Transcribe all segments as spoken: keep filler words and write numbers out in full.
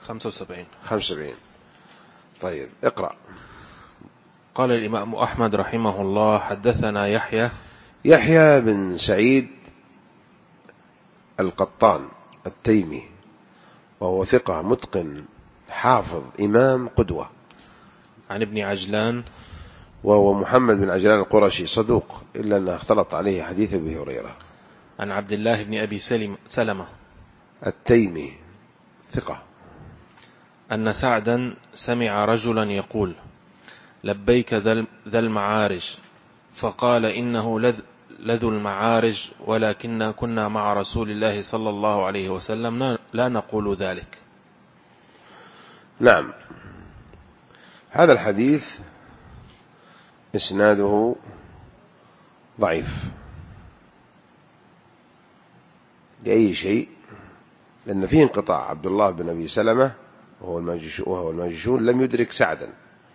خمسة وسبعين. خمسة وسبعين. طيب اقرأ. قال الإمام أحمد رحمه الله: حدثنا يحيى يحيى بن سعيد القطان التيمي، وهو ثقة متقن حافظ إمام قدوة. عن ابن عجلان، وهو محمد بن عجلان القرشي صدوق، إلا أنه اختلط عليه حديث أبي هريرة. عن عبد الله بن أبي سلمة التيمي ثقة. أن سعدا سمع رجلا يقول: لبيك ذا المعارج، فقال: إنه لذو المعارج، ولكننا كنا مع رسول الله صلى الله عليه وسلم لا نقول ذلك. نعم، هذا الحديث إسناده ضعيف لأي شيء، لأن فيه انقطاع. عبد الله بن أبي سلمة وهو الماجشون لم يدرك سعدا.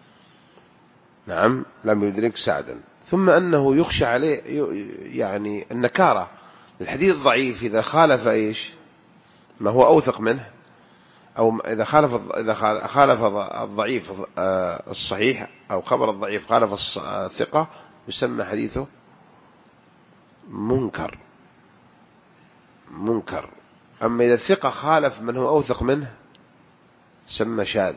نعم، لم يدرك سعدا. ثم أنه يخشى عليه يعني النكارة. الحديث ضعيف إذا خالف إيش ما هو أوثق منه، أو إذا خالف إذا خالف الضعيف الصحيح، أو خبر الضعيف خالف الثقة، يسمى حديثه منكر منكر. أما إذا الثقة خالف من هو أوثق منه سمى شاذ.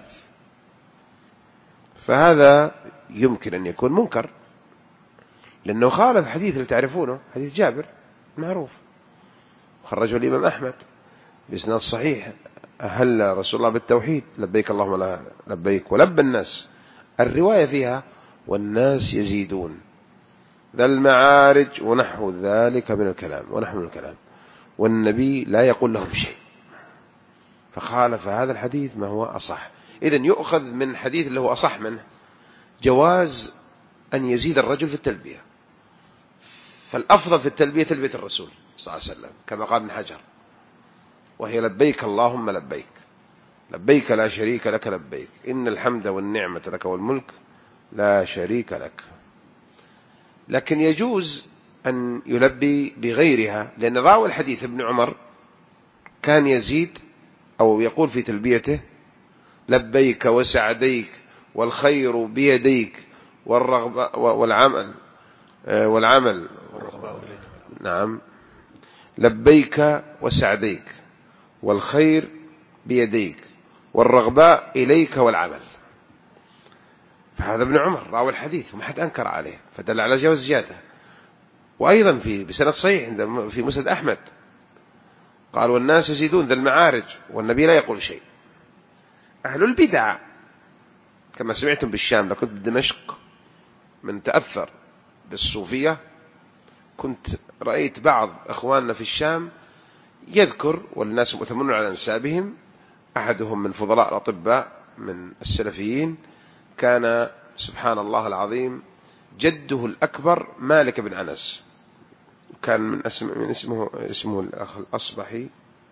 فهذا يمكن أن يكون منكر لأنه خالف حديث اللي تعرفونه، حديث جابر معروف، خرجه الإمام أحمد بإسناد صحيح: أهل رسول الله بالتوحيد، لبيك اللهم لا لبيك، ولبى الناس. الرواية فيها: والناس يزيدون، ذا المعارج، ونحو ذلك من الكلام ونحو من الكلام، والنبي لا يقول لهم شيء. فخالف هذا الحديث ما هو أصح. إذن يؤخذ من حديث اللي هو أصح منه جواز أن يزيد الرجل في التلبية، فالأفضل في التلبية تلبية الرسول صلى الله عليه وسلم كما قال ابن حجر، وهي لبيك اللهم لبيك، لبيك لا شريك لك لبيك، إن الحمد والنعمة لك والملك لا شريك لك. لكن يجوز أن يلبي بغيرها، لأن راوي الحديث ابن عمر كان يزيد أو يقول في تلبيته: لبيك وسعديك، والخير بيديك، والرغبة والعمل والعمل نعم، لبيك وسعديك، والخير بيديك، والرغباء إليك والعمل. فهذا ابن عمر راوي الحديث وما حد أنكر عليه، فدل على جواز زيادة. وأيضا في بسند صحيح في مسند أحمد قال: والناس يزيدون ذا المعارج، والنبي لا يقول شيء. أهل البدع كما سمعتم بالشام، لكنت بدمشق من تأثر بالصوفية، كنت رأيت بعض أخواننا في الشام يذكر، والناس مؤتمنون على أنسابهم، أحدهم من فضلاء الأطباء من السلفيين، كان سبحان الله العظيم جده الأكبر مالك بن أنس، كان من, اسم من اسمه اسمه الأخ الأصبحي،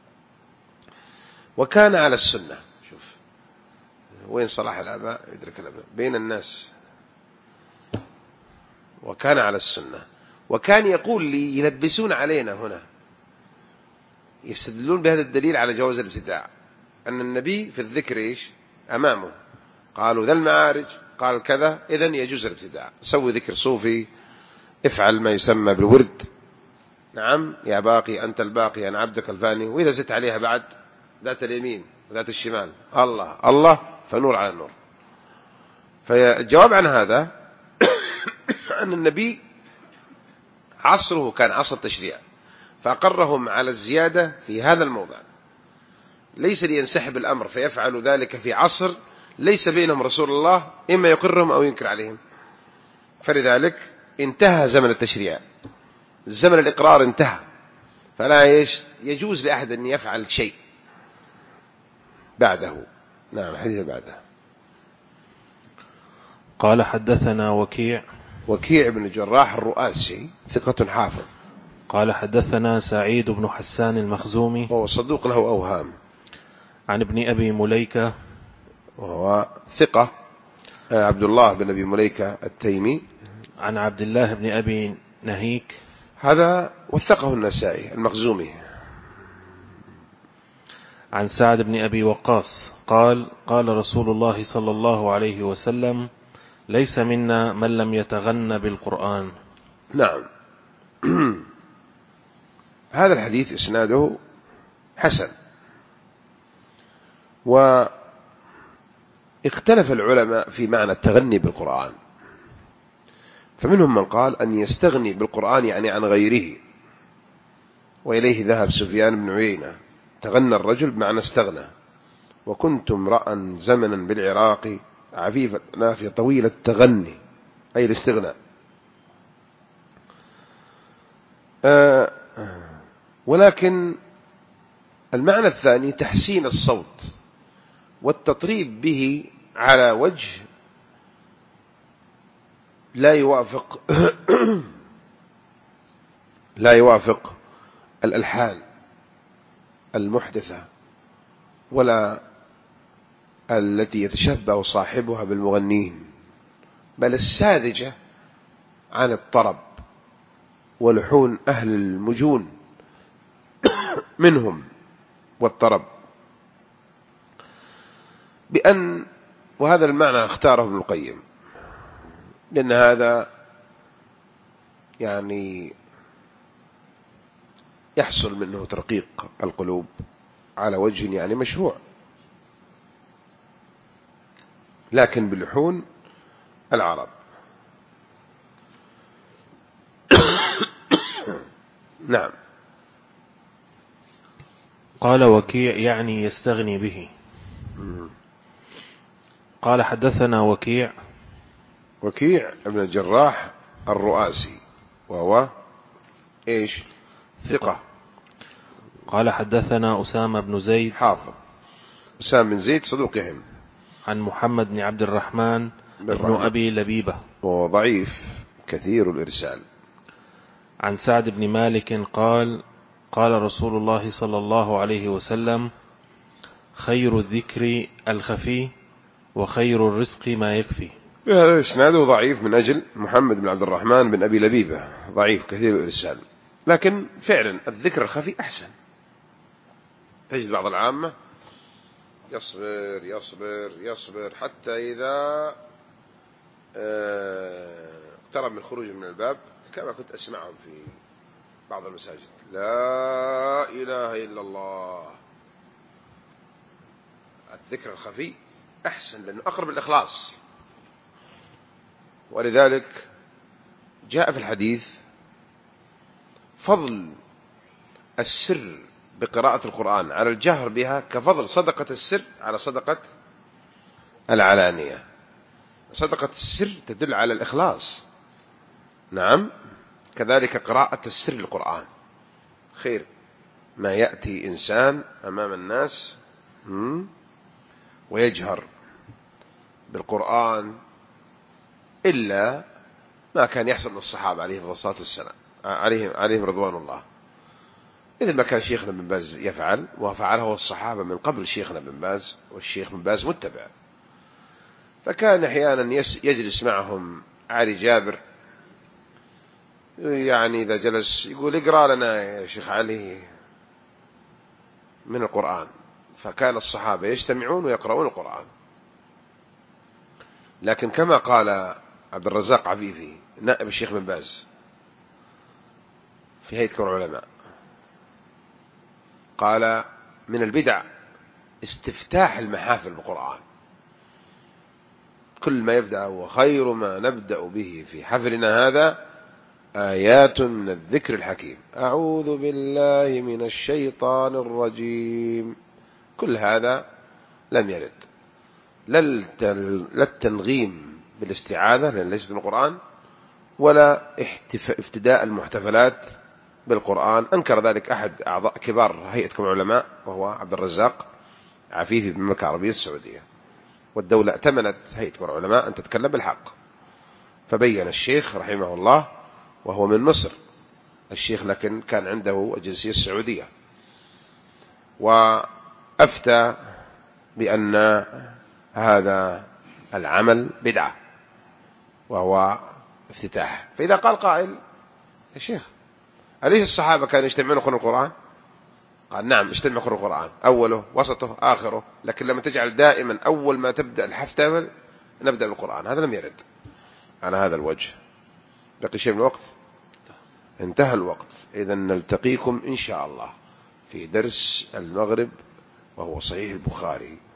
وكان على السنة. شوف وين صلاح الآباء يدرك الأبناء بين الناس. وكان على السنة، وكان يقول لي: يلبسون علينا هنا، يستدلون بهذا الدليل على جواز الابتداع، أن النبي في الذكر إيش أمامه، قالوا ذا المعارج، قال كذا، إذن يجوز الابتداع. سوي ذكر صوفي، افعل ما يسمى بالورد، نعم، يا باقي أنت الباقي أنا عبدك الفاني، وإذا زدت عليها بعد ذات اليمين وذات الشمال الله الله فنور على النور. فالجواب عن هذا أن النبي عصره كان عصر التشريع، فأقرهم على الزيادة في هذا الموضع، ليس لينسحب الأمر فيفعل ذلك في عصر ليس بينهم رسول الله إما يقرهم أو ينكر عليهم. فلذلك انتهى زمن التشريع، زمن الإقرار انتهى، فلا يجوز لأحد أن يفعل شيء بعده. نعم، حديث بعده. قال: حدثنا وكيع وكيع بن الجراح الرؤاسي ثقة حافظ. قال: حدثنا سعيد بن حسان المخزومي، وهو صدوق له أوهام. عن ابن أبي مليكة، وهو ثقة، عبد الله بن أبي مليكة التيمي. عن عبد الله بن أبي نهيك، هذا وثقه النسائي المخزومي. عن سعد بن أبي وقاص قال قال رسول الله صلى الله عليه وسلم ليس منا من لم يتغن بالقرآن. نعم. هذا الحديث إسناده حسن، واختلف العلماء في معنى التغني بالقرآن، فمنهم من قال أن يستغني بالقرآن يعني عن غيره، وإليه ذهب سفيان بن عيينة، تغنى الرجل بمعنى استغنى. وكنت امرأ زمنا بالعراق عفيفة نافية طويل التغني، أي الاستغناء. آه ولكن المعنى الثاني تحسين الصوت والتطريب به على وجه لا يوافق لا يوافق الألحان المحدثة ولا التي يتشبه صاحبها بالمغنين، بل الساذجة عن الطرب ولحون أهل المجون منهم والطرب. بأن وهذا المعنى اختاره ابن القيم، لأن هذا يعني يحصل منه ترقيق القلوب على وجه يعني مشروع، لكن بلحون العرب. نعم. قال وكيع يعني يستغني به. قال حدثنا وكيع وكيع ابن الجراح الرؤاسي، وهو إيش؟ ثقة. قال حدثنا أسامة بن زيد حافظ. أسامة بن زيد صدوق يهم. عن محمد بن عبد الرحمن بن أبي لبيبة، وضعيف كثير الإرسال. عن سعد بن مالك قال قال رسول الله صلى الله عليه وسلم خير الذكر الخفي وخير الرزق ما يكفي. هذا إسناده ضعيف من أجل محمد بن عبد الرحمن بن أبي لبيبة، ضعيف كثير الإرسال. لكن فعلا الذكر الخفي أحسن. تجد بعض العامة يصبر يصبر يصبر حتى إذا اقترب من خروج من الباب، كما كنت أسمعهم في بعض المساجد، لا إله إلا الله. الذكر الخفي أحسن لأنه أقرب الإخلاص. ولذلك جاء في الحديث فضل السر بقراءة القرآن على الجهر بها كفضل صدقة السر على صدقة العلانية. صدقة السر تدل على الإخلاص. نعم. كذلك قراءة السر للقرآن خير ما يأتي إنسان أمام الناس ويجهر بالقرآن، إلا ما كان يحصل للصحابة عليهم الصلاة والسلام عليهم عليهم رضوان الله، إذا ما كان شيخنا بن باز يفعل، وفعله الصحابة من قبل شيخنا بن باز، والشيخ بن باز متبع. فكان أحيانا يجلس معهم علي جابر، يعني إذا جلس يقول اقرأ لنا يا شيخ علي من القرآن، فكان الصحابة يجتمعون ويقرؤون القرآن. لكن كما قال عبد الرزاق عفيفي نائب الشيخ بن باز في هيئة كبار العلماء، قال من البدع استفتاح المحافل بالقرآن. كل ما يبدأ وخير ما نبدأ به في حفلنا هذا آيات من الذكر الحكيم، أعوذ بالله من الشيطان الرجيم. كل هذا لم يرد، لا التنغيم بالاستعاذة لأن ليست من القرآن، ولا افتداء المحتفلات بالقرآن. أنكر ذلك أحد أعضاء كبار هيئة كبار العلماء وهو عبد الرزاق عفيفي بن المملكة العربية السعودية، والدولة ائتمنت هيئة كبار العلماء أن تتكلم بالحق. فبين الشيخ رحمه الله وهو من مصر الشيخ، لكن كان عنده الجنسية السعودية، وأفتى بأن هذا العمل بدعة وهو افتتاح. فإذا قال قائل يا شيخ أليس الصحابة كانوا يجتمعون يقرؤون القرآن؟ قال نعم اجتمع يقرأ القرآن أوله وسطه آخره، لكن لما تجعل دائما أول ما تبدأ الحفتة نبدأ بالقرآن، هذا لم يرد على هذا الوجه. بقي شيء من الوقت؟ انتهى الوقت. إذا نلتقيكم إن شاء الله في درس المغرب وهو صحيح البخاري.